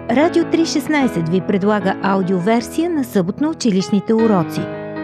Радио 316 ви предлага аудиоверсия на съботно-училищните уроци.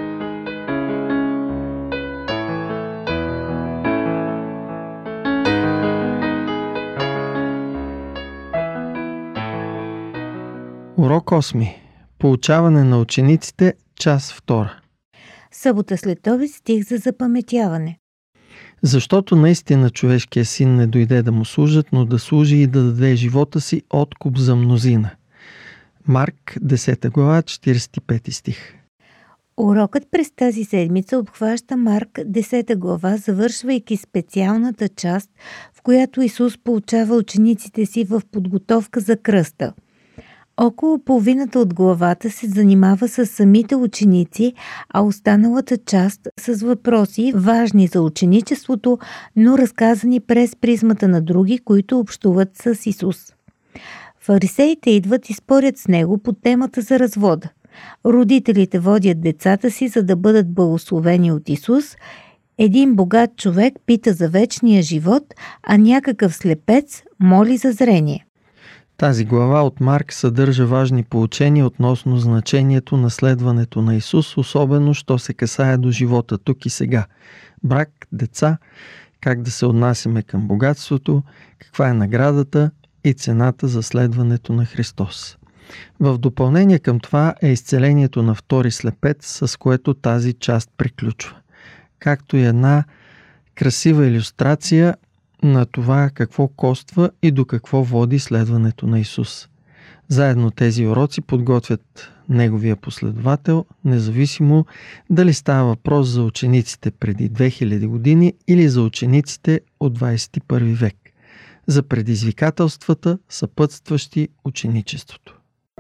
Урок 8. Поучаване на учениците, част 2. Събота след обед, стих за запаметяване. Защото наистина човешкият син не дойде да му служат, но да служи и да даде живота си откуп за мнозина. Марк, 10 глава, 45 стих. Урокът през тази седмица обхваща Марк, 10 глава, завършвайки специалната част, в която Исус поучава учениците си в подготовка за кръста. Около половината от главата се занимава с самите ученици, а останалата част с въпроси, важни за ученичеството, но разказани през призмата на други, които общуват с Исус. Фарисеите идват и спорят с него по темата за развода. Родителите водят децата си, за да бъдат благословени от Исус. Един богат човек пита за вечния живот, а някакъв слепец моли за зрение. Тази глава от Марк съдържа важни поучения относно значението на следването на Исус, особено що се касае до живота тук и сега. Брак, деца, как да се отнасяме към богатството, каква е наградата и цената за следването на Христос. В допълнение към това е изцелението на втори слепец, с което тази част приключва. Както и една красива илюстрация на това какво коства и до какво води следването на Исус. Заедно тези уроци подготвят неговия последовател, независимо дали става въпрос за учениците преди 2000 години или за учениците от 21 век, за предизвикателствата, съпътстващи ученичеството.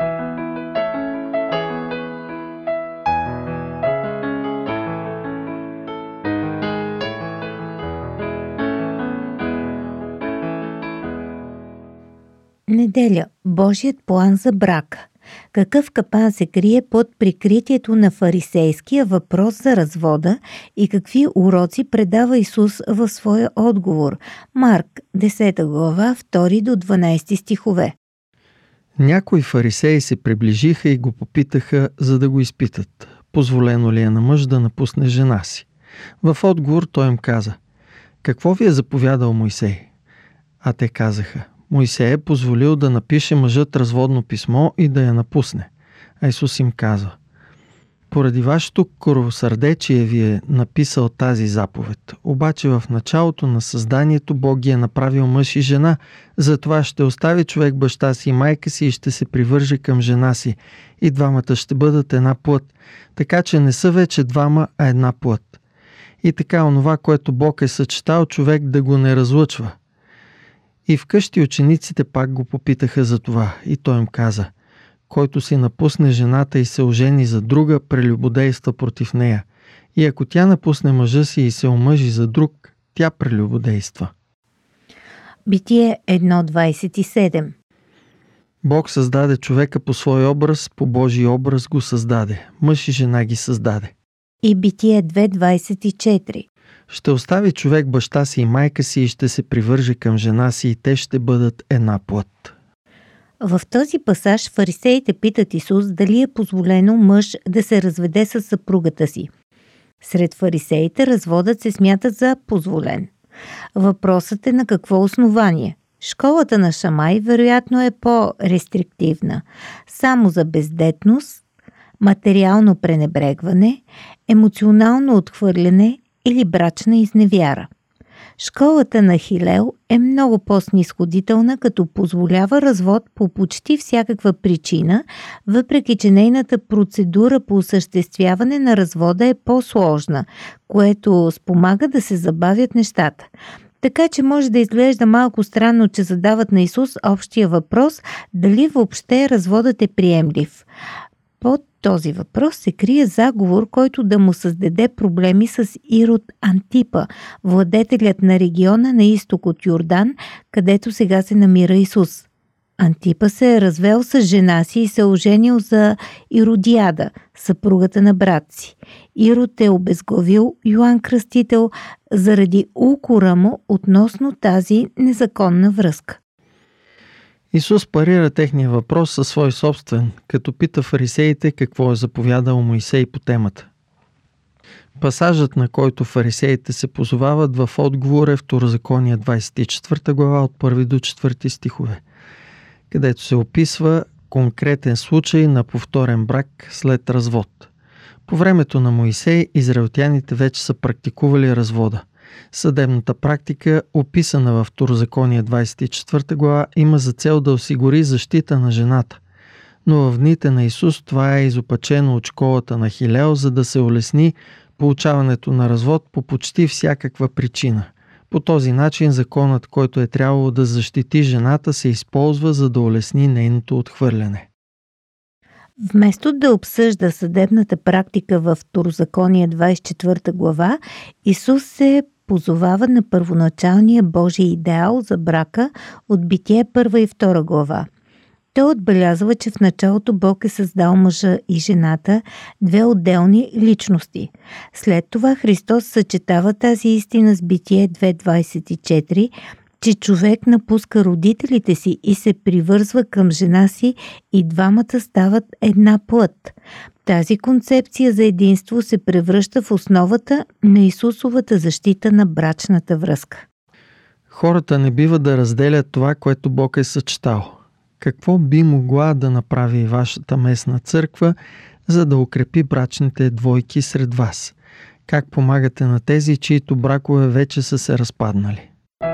Неделя. Божият план за брак. Какъв капан се крие под прикритието на фарисейския въпрос за развода и какви уроци предава Исус в своя отговор? Марк, 10 глава, 2 до 12 стихове. Някои фарисеи се приближиха и го попитаха, за да го изпитат. Позволено ли е на мъж да напусне жена си? В отговор той им каза: какво ви е заповядал Мойсей? А те казаха: Мойсей е позволил да напише мъжът разводно писмо и да я напусне. А Исус им казва: поради вашето коровосърдечие ви е написал тази заповед. Обаче в началото на създанието Бог ги е направил мъж и жена. Затова ще остави човек баща си и майка си и ще се привърже към жена си. И двамата ще бъдат една плът. Така че не са вече двама, а една плът. И така онова, което Бог е съчетал, човек да го не разлъчва. И вкъщи учениците пак го попитаха за това. И той им каза: който си напусне жената и се ожени за друга, прелюбодейства против нея. И ако тя напусне мъжа си и се омъжи за друг, тя прелюбодейства. Битие 1.27. Бог създаде човека по свой образ, по Божий образ го създаде. Мъж и жена ги създаде. И Битие 2.24. Ще остави човек баща си и майка си и ще се привърже към жена си и те ще бъдат една плът. В този пасаж фарисеите питат Исус дали е позволено мъж да се разведе с съпругата си. Сред фарисеите разводът се смята за позволен. Въпросът е на какво основание. Школата на Шамай вероятно е по-рестриктивна. Само за бездетност, материално пренебрегване, емоционално отхвърляне или брачна изневяра. Школата на Хилел е много по-снисходителна, като позволява развод по почти всякаква причина, въпреки че нейната процедура по осъществяване на развода е по-сложна, което спомага да се забавят нещата. Така че може да изглежда малко странно, че задават на Исус общия въпрос дали въобще разводът е приемлив. Под този въпрос се крие заговор, който да му създаде проблеми с Ирод Антипа, владетелят на региона на изток от Йордан, където сега се намира Исус. Антипа се е развел с жена си и се оженил за Иродиада, съпругата на брат си. Ирод е обезглавил Йоан Кръстител заради укора му относно тази незаконна връзка. Исус парира техния въпрос със свой собствен, като пита фарисеите какво е заповядал Моисей по темата. Пасажът, на който фарисеите се позовават в отговор е Второзаконие 24 глава от 1 до 4 стихове, където се описва конкретен случай на повторен брак след развод. По времето на Моисей израелтяните вече са практикували развода. Съдебната практика, описана във Второзаконие 24 глава, има за цел да осигури защита на жената. Но в дните на Исус това е изопачено от школата на Хилел, за да се улесни получаването на развод по почти всякаква причина. По този начин законът, който е трябвало да защити жената, се използва, за да улесни нейното отхвърляне. Вместо да обсъжда съдебната практика във Второзаконие 24 глава, Исус се позовава на първоначалния Божий идеал за брака от Битие 1 и 2 глава. Той отбелязва, че в началото Бог е създал мъжа и жената, две отделни личности. След това Христос съчетава тази истина с Битие 2.24, че човек напуска родителите си и се привързва към жена си и двамата стават една плът. Тази концепция за единство се превръща в основата на Исусовата защита на брачната връзка. Хората не бива да разделят това, което Бог е съчетал. Какво би могла да направи вашата местна църква, за да укрепи брачните двойки сред вас? Как помагате на тези, чието бракове вече са се разпаднали?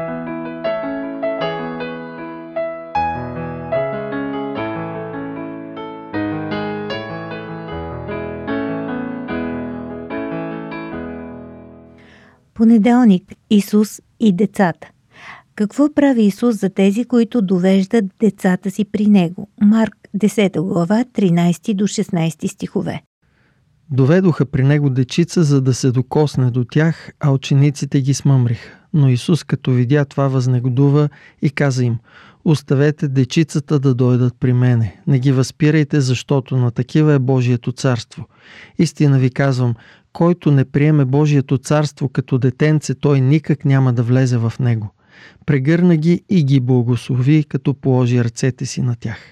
Понеделник. Исус и децата. Какво прави Исус за тези, които довеждат децата си при Него? Марк 10 глава 13 до 16 стихове. Доведоха при Него дечица, за да се докосне до тях, а учениците ги смъмриха. Но Исус, като видя това, възнегодува и каза им: оставете дечицата да дойдат при мене. Не ги възпирайте, защото на такива е Божието царство. Истина ви казвам, който не приеме Божието царство като детенце, той никак няма да влезе в него. Прегърна ги и ги благослови, като положи ръцете си на тях.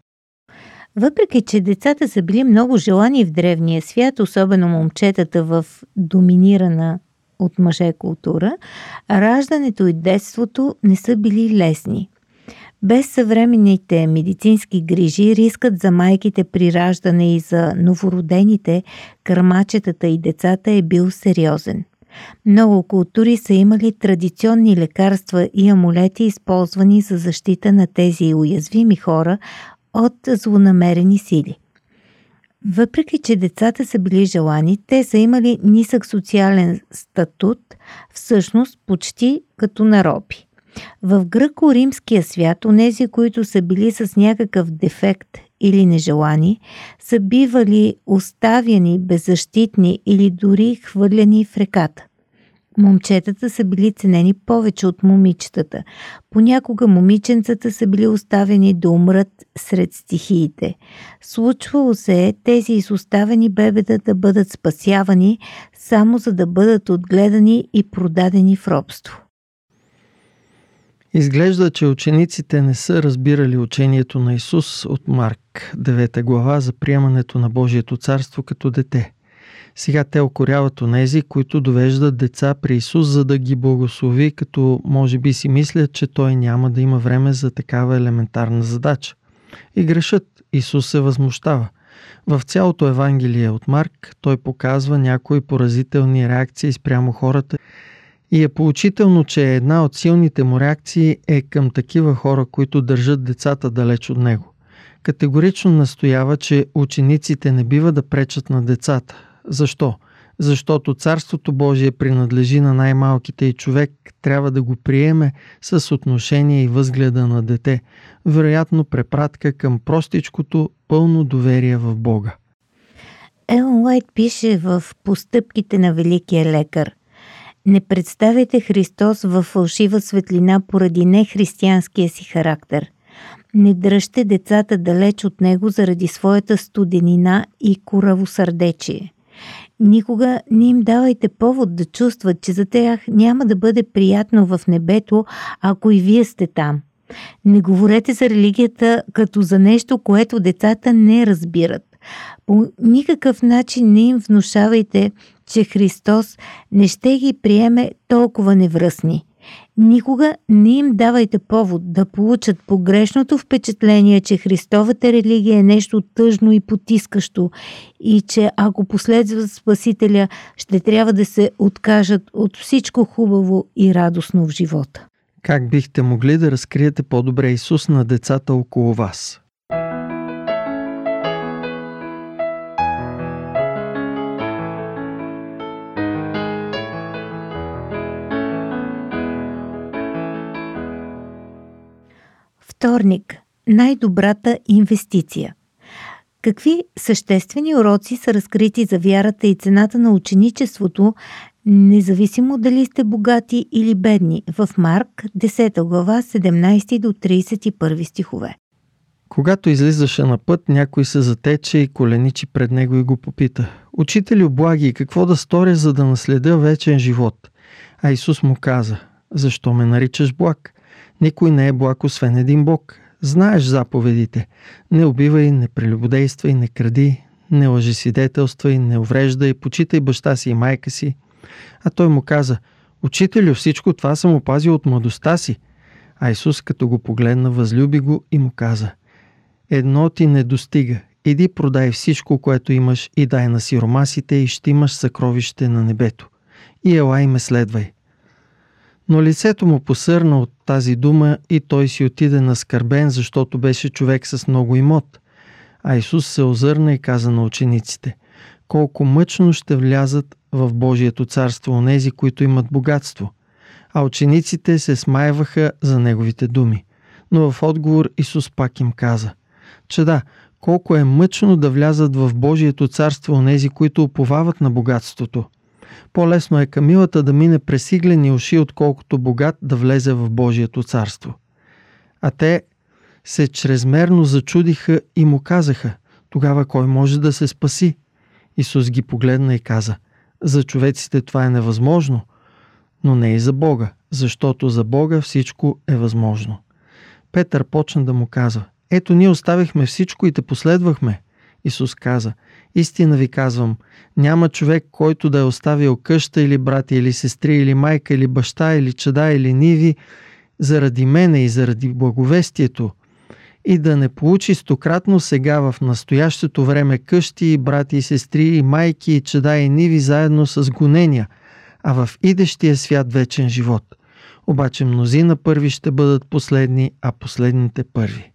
Въпреки че децата са били много желани в древния свят, особено момчетата в доминирана от мъже култура, раждането и детството не са били лесни. Без съвременните медицински грижи, рискът за майките при раждане и за новородените, кърмачетата и децата е бил сериозен. Много култури са имали традиционни лекарства и амулети, използвани за защита на тези уязвими хора от злонамерени сили. Въпреки че децата са били желани, те са имали нисък социален статут, всъщност почти като на роби. В гръко-римския свят, онези, които са били с някакъв дефект или нежелани, са бивали оставяни беззащитни или дори хвърляни в реката. Момчетата са били ценени повече от момичетата. Понякога момиченцата са били оставени да умрат сред стихиите. Случвало се е тези изоставени бебета да бъдат спасявани, само за да бъдат отгледани и продадени в робство. Изглежда, че учениците не са разбирали учението на Исус от Марк 9 глава за приемането на Божието царство като дете. Сега те укоряват онези, които довеждат деца при Исус, за да ги благослови, като може би си мислят, че Той няма да има време за такава елементарна задача. И грешат. Исус се възмущава. В цялото Евангелие от Марк Той показва някои поразителни реакции спрямо хората и е поучително, че една от силните му реакции е към такива хора, които държат децата далеч от него. Категорично настоява, че учениците не бива да пречат на децата. Защо? Защото Царството Божие принадлежи на най-малките и човек трябва да го приеме с отношение и възгледа на дете, вероятно препратка към простичкото, пълно доверие в Бога. Елън Уайт пише в Постъпките на великия лекар: не представяйте Христос във фалшива светлина поради нехристиянския си характер. Не дръжте децата далеч от него заради своята студенина и коравосърдечие. Никога не им давайте повод да чувстват, че за тях няма да бъде приятно в небето, ако и вие сте там. Не говорете за религията като за нещо, което децата не разбират. По никакъв начин не им внушавайте, че Христос не ще ги приеме толкова невръстни. Никога не им давайте повод да получат погрешното впечатление, че Христовата религия е нещо тъжно и потискащо и че ако последват Спасителя, ще трябва да се откажат от всичко хубаво и радостно в живота. Как бихте могли да разкриете по-добре Исус на децата около вас? Вторник. Най-добрата инвестиция. Какви съществени уроци са разкрити за вярата и цената на ученичеството, независимо дали сте богати или бедни, в Марк, 10 глава, 17 до 31 стихове? Когато излизаше на път, някой се затече и коленичи пред него и го попита: „Учителю благи, какво да сторя, за да наследя вечен живот?“ А Исус му каза: „Защо ме наричаш благ? Никой не е благ, освен един Бог. Знаеш заповедите: не убивай, не прелюбодействай, не кради, не лъжесвидетелствай, не увреждай, почитай баща си и майка си.“ А той му каза: „Учителю, всичко това съм опазил от младостта си.“ А Исус, като го погледна, възлюби го и му каза: „Едно ти не достига. Иди продай всичко, което имаш, и дай на сиромасите, и ще имаш съкровище на небето. И ела и ме следвай.“ Но лицето му посърна от тази дума и той си отиде наскърбен, защото беше човек с много имот. А Исус се озърна и каза на учениците: „Колко мъчно ще влязат в Божието царство онези, които имат богатство.“ А учениците се смайваха за неговите думи. Но в отговор Исус пак им каза: „Чеда, колко е мъчно да влязат в Божието царство онези, които уповават на богатството. По-лесно е камилата да мине през иглени уши, отколкото богат да влезе в Божието царство.“ А те се чрезмерно зачудиха и му казаха: „Тогава кой може да се спаси?“ Исус ги погледна и каза: „За човеците това е невъзможно, но не и за Бога, защото за Бога всичко е възможно.“ Петър почна да му казва: „Ето, ние оставихме всичко и те последвахме.“ Исус каза: „Истина ви казвам, няма човек, който да е оставил къща или брати, или сестри, или майка, или баща, или чада, или ниви, заради мене и заради благовестието, и да не получи стократно сега в настоящето време къщи, и брати, и сестри, и майки, и чада, и ниви, заедно с гонения, а в идещия свят вечен живот. Обаче мнозина първи ще бъдат последни, а последните първи.“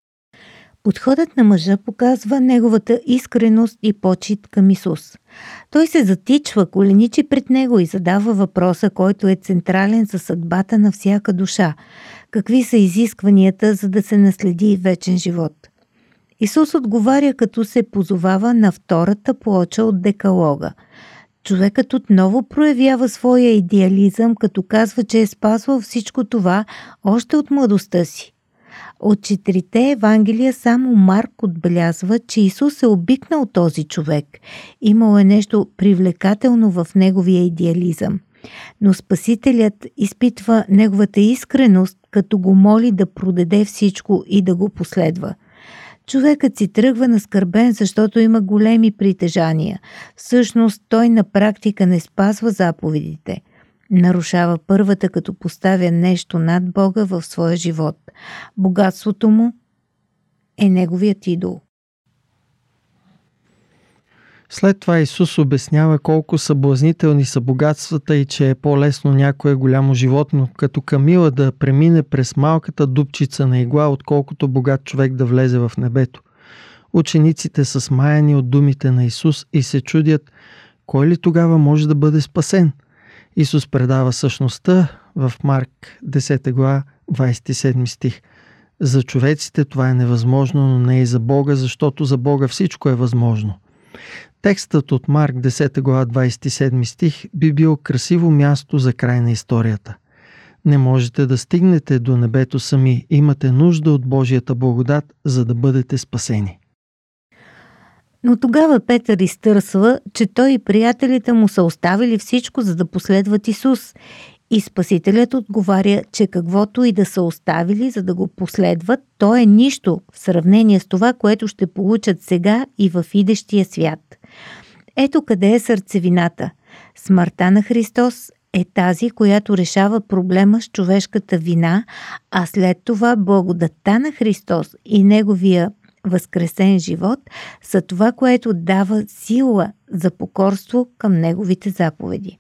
Подходът на мъжа показва неговата искреност и почит към Исус. Той се затичва, коленичи пред него и задава въпроса, който е централен за съдбата на всяка душа. Какви са изискванията, за да се наследи вечен живот? Исус отговаря, като се позовава на втората плоча от Декалога. Човекът отново проявява своя идеализъм, като казва, че е спазвал всичко това още от младостта си. От 4 евангелия само Марк отбелязва, че Исус е обикнал този човек. Имало е нещо привлекателно в неговия идеализъм. Но Спасителят изпитва неговата искреност, като го моли да продаде всичко и да го последва. Човекът си тръгва наскърбен, защото има големи притежания. Всъщност той на практика не спазва заповедите. Нарушава първата, като поставя нещо над Бога в своя живот. Богатството му е неговият идол. След това Исус обяснява колко съблазнителни са богатствата и че е по-лесно някое голямо животно, като камила, да премине през малката дупчица на игла, отколкото богат човек да влезе в небето. Учениците са смаяни от думите на Исус и се чудят: кой ли тогава може да бъде спасен? Исус предава същността в Марк 10 глава 27 стих. За човеците това е невъзможно, но не и за Бога, защото за Бога всичко е възможно. Текстът от Марк 10 глава 27 стих би бил красиво място за край на историята. Не можете да стигнете до небето сами, имате нужда от Божията благодат, за да бъдете спасени. Но тогава Петър изтърсва, че той и приятелите му са оставили всичко, за да последват Исус. И Спасителят отговаря, че каквото и да са оставили, за да го последват, то е нищо в сравнение с това, което ще получат сега и в идещия свят. Ето къде е сърцевината. Смъртта на Христос е тази, която решава проблема с човешката вина, а след това благодатта на Христос и Неговия възкресен живот са това, което дава сила за покорство към Неговите заповеди.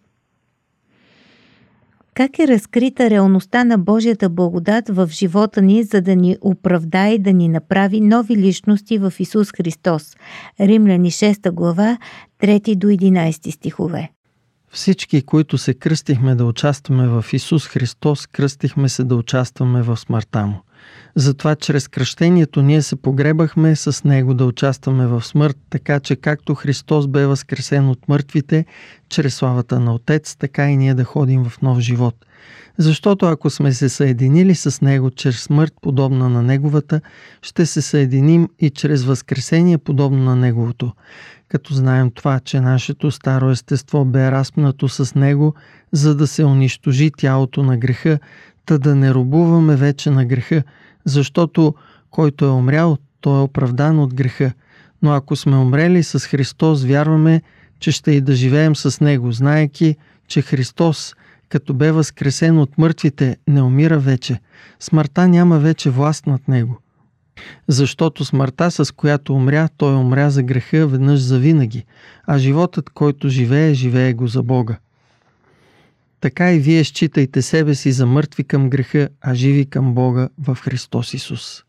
Как е разкрита реалността на Божията благодат в живота ни, за да ни оправдае и да ни направи нови личности в Исус Христос? Римляни 6 глава, 3 до 11 стихове. Всички, които се кръстихме да участваме в Исус Христос, кръстихме се да участваме в смъртта Му. Затова чрез кръщението ние се погребахме с Него да участваме в смърт, така че както Христос бе възкресен от мъртвите, чрез славата на Отец, така и ние да ходим в нов живот. Защото ако сме се съединили с Него чрез смърт, подобна на Неговата, ще се съединим и чрез възкресение, подобно на Неговото. Като знаем това, че нашето старо естество бе разпнато с Него, за да се унищожи тялото на греха, та да не робуваме вече на греха, защото който е умрял, той е оправдан от греха. Но ако сме умрели с Христос, вярваме, че ще и да живеем с Него, знаейки, че Христос, като бе възкресен от мъртвите, не умира вече. Смъртта няма вече власт над Него. Защото смъртта, с която умря, той умря за греха веднъж завинаги, а животът, който живее, живее го за Бога. Така и вие считайте себе си за мъртви към греха, а живи към Бога в Христос Исус.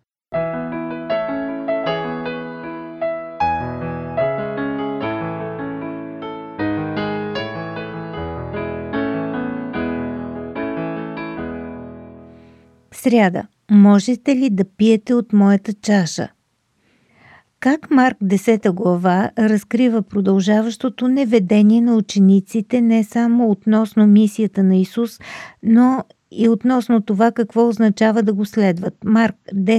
Сряда. Можете ли да пиете от моята чаша? Как Марк 10 глава разкрива продължаващото неведение на учениците не само относно мисията на Исус, но и относно това какво означава да го следват. Марк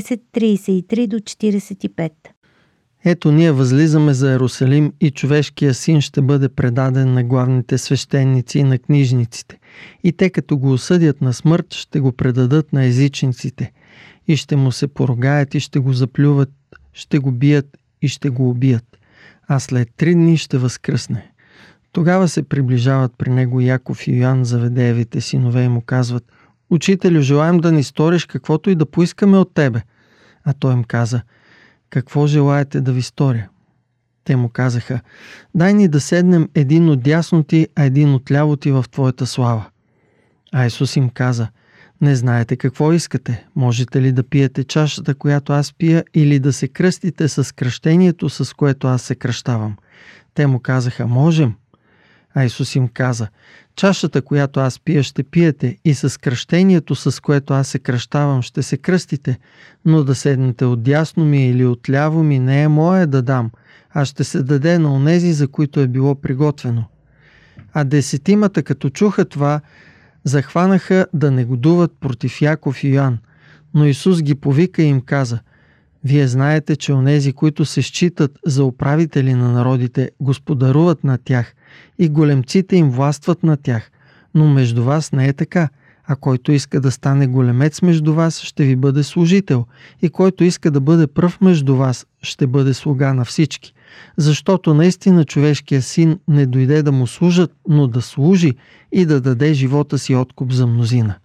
10:33 до 45. Ето ние възлизаме за Иерусалим и човешкия син ще бъде предаден на главните свещеници и на книжниците. И те като го осъдят на смърт, ще го предадат на езичниците. И ще му се поругаят и ще го заплюват, ще го бият и ще го убият. А след 3 дни ще възкръсне. Тогава се приближават при него Яков и Йоан, Заведеевите синове, и му казват: Учителю, желаем да ни сториш каквото и да поискаме от тебе. А той им каза: Какво желаете да ви сторя? Те му казаха: Дай ни да седнем един от дясно ти, а един от ляво ти в твоята слава. А Исус им каза: Не знаете какво искате. Можете ли да пиете чашата, която аз пия, или да се кръстите с кръщението, с което аз се кръщавам? Те му казаха: Можем. А Исус им каза: Чашата, която аз пия, ще пиете, и с кръщението, с което аз се кръщавам, ще се кръстите, но да седнете отдясно ми или отляво ми не е мое да дам, а ще се даде на онези, за които е било приготвено. А 10, като чуха това, захванаха да негодуват против Яков и Йоан, но Исус ги повика и им каза: Вие знаете, че онези, които се считат за управители на народите, господаруват над тях и големците им властват над тях, но между вас не е така, а който иска да стане големец между вас, ще ви бъде служител, и който иска да бъде пръв между вас, ще бъде слуга на всички. Защото наистина човешкия син не дойде да му служат, но да служи и да даде живота си откуп за мнозина.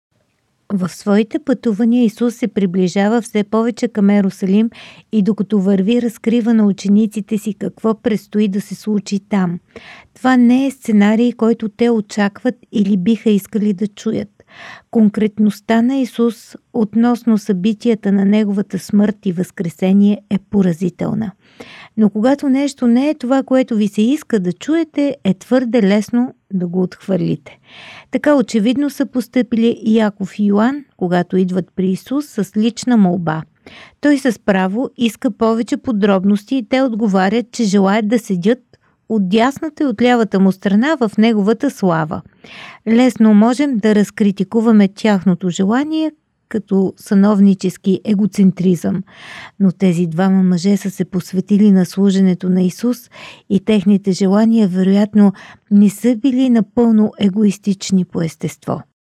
В своите пътувания Исус се приближава все повече към Иерусалим и докато върви, разкрива на учениците си какво предстои да се случи там. Това не е сценарий, който те очакват или биха искали да чуят. Конкретността на Исус относно събитията на Неговата смърт и възкресение е поразителна. Но когато нещо не е това, което ви се иска да чуете, е твърде лесно да го отхвърлите. Така очевидно са постъпили Яков и Йоан, когато идват при Исус с лична молба. Той с право иска повече подробности и те отговарят, че желаят да седят от дясната и от лявата му страна в Неговата слава. Лесно можем да разкритикуваме тяхното желание като сановнически егоцентризъм, но тези двама мъже са се посветили на служенето на Исус и техните желания вероятно не са били напълно егоистични по естество.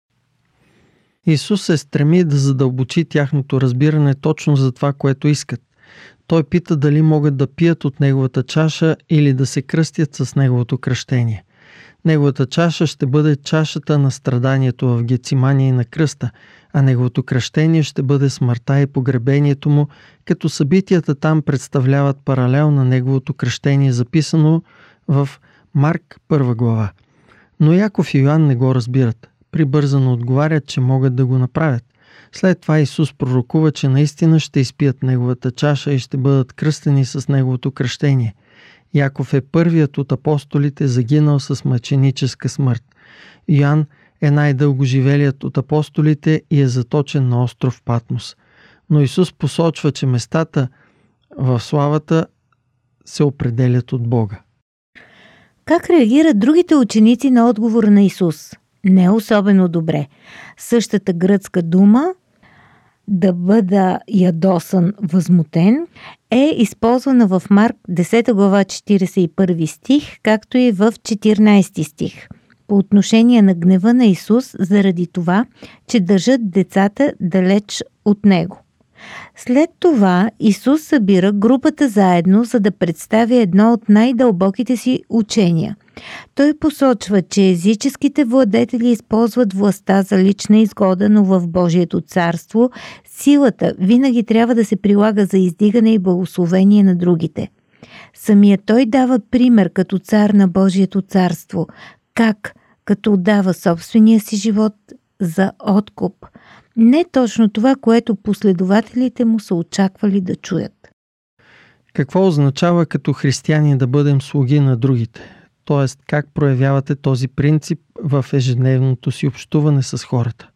Исус се стреми да задълбочи тяхното разбиране точно за това, което искат. Той пита дали могат да пият от Неговата чаша или да се кръстят с Неговото кръщение. Неговата чаша ще бъде чашата на страданието в Гецимания и на кръста, а Неговото кръщение ще бъде смъртта и погребението Му, като събитията там представляват паралел на Неговото кръщение, записано в Марк 1 глава. Но Яков и Йоан не го разбират. Прибързано отговарят, че могат да го направят. След това Исус пророкува, че наистина ще изпият Неговата чаша и ще бъдат кръстени с Неговото кръщение. Яков е първият от апостолите, загинал с мъченическа смърт. Йоан е най-дългоживелият от апостолите и е заточен на остров Патмос. Но Исус посочва, че местата в славата се определят от Бога. Как реагират другите ученици на отговора на Исус? Не особено добре. Същата гръцка дума да бъда ядосан, възмутен, е използвана в Марк 10 глава 41 стих, както и в 14 стих, по отношение на гнева на Исус заради това, че държат децата далеч от Него. След това Исус събира групата заедно, за да представи едно от най-дълбоките си учения. Той посочва, че езическите владетели използват властта за лична изгода, но в Божието царство силата винаги трябва да се прилага за издигане и благословение на другите. Самият той дава пример като цар на Божието царство, как като отдава собствения си живот за откуп. Не точно това, което последователите му са очаквали да чуят. Какво означава като християни да бъдем слуги на другите? Тоест, как проявявате този принцип в ежедневното си общуване с хората?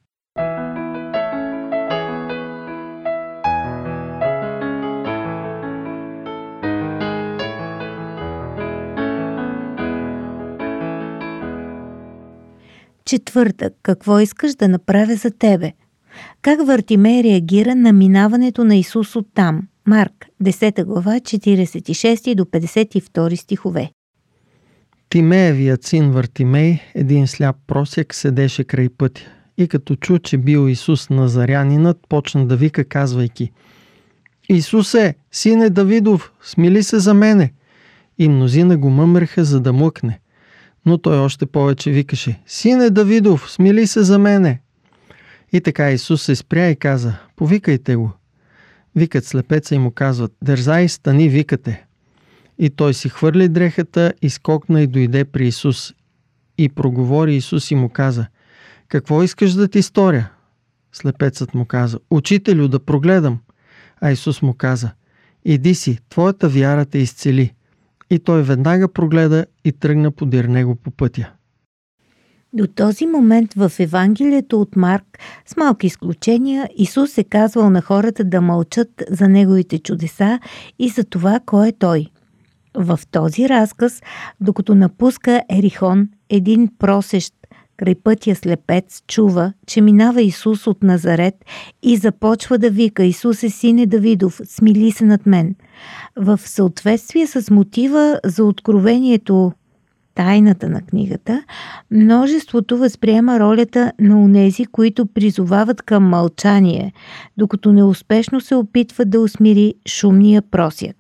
Четвъртък. Какво искаш да направя за тебе? Как Вартимей реагира на минаването на Исус оттам? Марк 10 глава 46 до 52 стихове. Тимеевият син Вартимей, един сляп просяк, седеше край пътя и като чу, че бил Исус Назарянинът, почна да вика, казвайки: Исусе, сине Давидов, смили се за мене! И мнозина го мъмреха, за да млъкне. Но той още повече викаше: Сине Давидов, смили се за мене! И така Исус се спря и каза: Повикайте го. Викат слепеца и му казват: Дързай, стани, викате. И той си хвърли дрехата, изкокна и дойде при Исус. И проговори Исус и му каза: Какво искаш да ти сторя? Слепецът му каза: Учителю, да прогледам. А Исус му каза: Иди си, твоята вяра те изцели. И той веднага прогледа и тръгна подир него по пътя. До този момент в Евангелието от Марк, с малки изключения, Исус е казвал на хората да мълчат за неговите чудеса и за това кой е той. В този разказ, докато напуска Ерихон, един просещ край пътя слепец чува, че минава Исус от Назарет и започва да вика: Исусе, сине Давидов, смили се над мен. В съответствие с мотива за откровението, тайната на книгата, множеството възприема ролята на онези, които призовават към мълчание, докато неуспешно се опитват да усмири шумния просяк.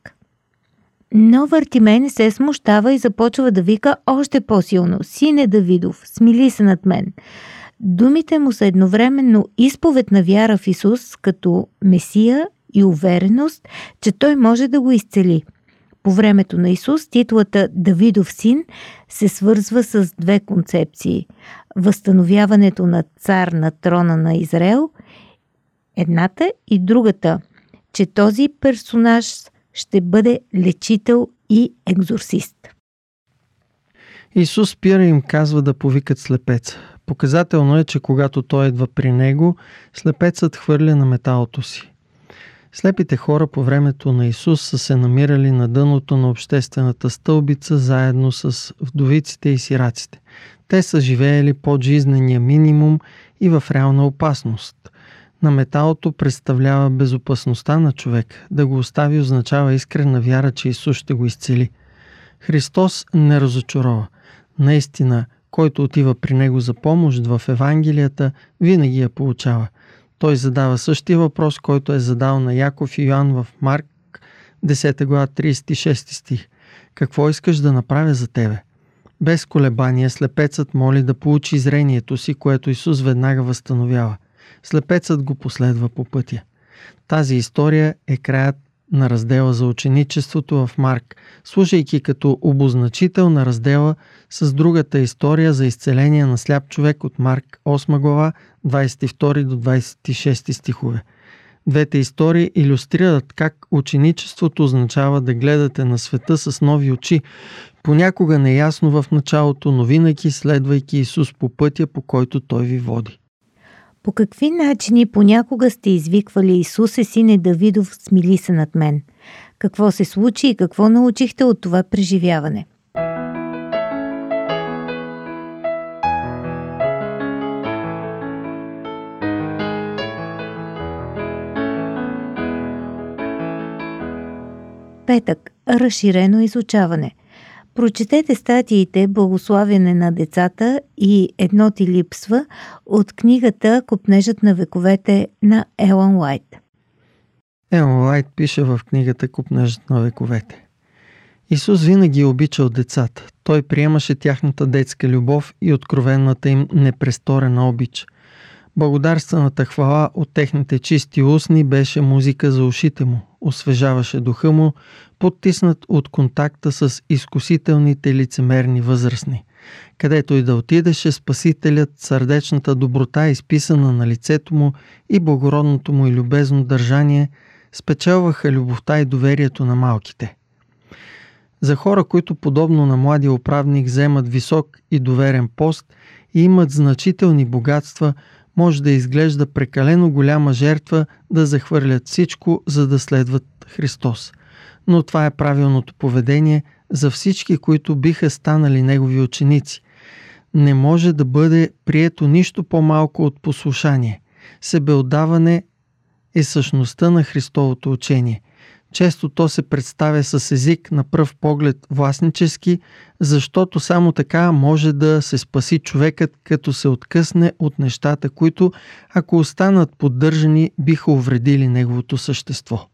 Но Вартимей не се смущава и започва да вика още по-силно: Сине Давидов, смили се над мен. Думите му са едновременно изповед на вяра в Исус като Месия и увереност, че той може да го изцели. По времето на Исус титлата Давидов син се свързва с две концепции: възстановяването на цар на трона на Израел, едната, и другата, че този персонаж ще бъде лечител и екзорцист. Исус спира и им казва да повикат слепеца. Показателно е, че когато той идва при него, слепецът хвърля на металото си. Слепите хора по времето на Исус са се намирали на дъното на обществената стълбица заедно с вдовиците и сираците. Те са живеели под жизнения минимум и в реална опасност. На металото представлява безопасността на човек. Да го остави означава искрена вяра, че Исус ще го изцели. Христос не разочарова. Наистина, Който отива при него за помощ в Евангелията, винаги я получава. Той задава същия въпрос, който е задал на Яков и Йоан в Марк 10 глава 36 стих. Какво искаш да направя за тебе? Без колебание слепецът моли да получи зрението си, което Исус веднага възстановява. Слепецът го последва по пътя. Тази история е краят на раздела за ученичеството в Марк, служайки като обозначител на раздела с другата история за изцеление на сляп човек от Марк 8 глава 22 до 26 стихове. Двете истории илюстрират как ученичеството означава да гледате на света с нови очи, понякога неясно в началото, но винаги следвайки Исус по пътя, по който Той ви води. По какви начини понякога сте извиквали Исусе, сине Давидов, смили се над мен? Какво се случи и какво научихте от това преживяване? Петък. Разширено изучаване. Прочетете статиите "Благославяне на децата" и "Едно ти липсва" от книгата "Копнежът на вековете" на Елън Уайт. Елън Уайт пише в книгата "Копнежът на вековете". Исус винаги е обичал децата. Той приемаше тяхната детска любов и откровената им непресторена обич. Благодарствената хвала от техните чисти устни беше музика за ушите му, освежаваше духа му, подтиснат от контакта с изкусителните лицемерни възрастни. Където и да отидеше, Спасителят, сърдечната доброта, изписана на лицето му, и благородното му и любезно държание спечелваха любовта и доверието на малките. За хора, които подобно на младия управник вземат висок и доверен пост и имат значителни богатства, може да изглежда прекалено голяма жертва да захвърлят всичко, за да следват Христос. Но това е правилното поведение за всички, които биха станали Негови ученици. Не може да бъде прието нищо по-малко от послушание. Себеотдаване е същността на Христовото учение. Често то се представя с език на пръв поглед властнически, защото само така може да се спаси човекът, като се откъсне от нещата, които, ако останат поддържани, биха увредили неговото същество.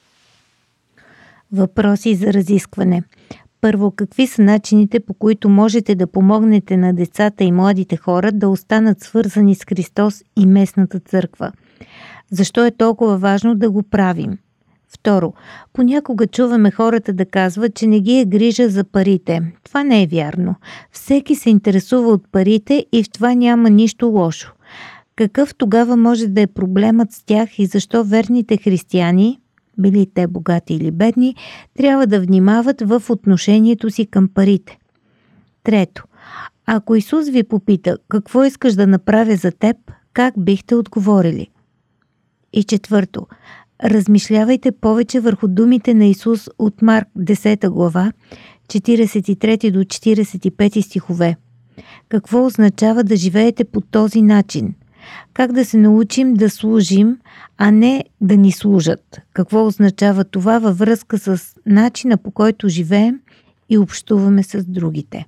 Въпроси за разискване. Първо, какви са начините, по които можете да помогнете на децата и младите хора да останат свързани с Христос и местната църква? Защо е толкова важно да го правим? Второ, понякога чуваме хората да казват, че не ги е грижа за парите. Това не е вярно. Всеки се интересува от парите и в това няма нищо лошо. Какъв тогава може да е проблемът с тях и защо верните християни, били те богати или бедни, трябва да внимават в отношението си към парите? Трето, ако Исус ви попита какво искаш да направя за теб, как бихте отговорили? И четвърто, размишлявайте повече върху думите на Исус от Марк 10 глава, 43 до 45 стихове. Какво означава да живеете по този начин? Как да се научим да служим, а не да ни служат? Какво означава това във връзка с начина, по който живеем и общуваме с другите?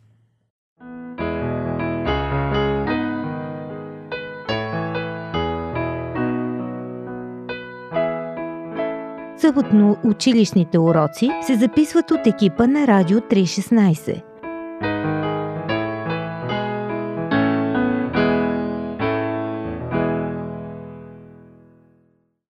Съботно училищните уроци се записват от екипа на Радио 316.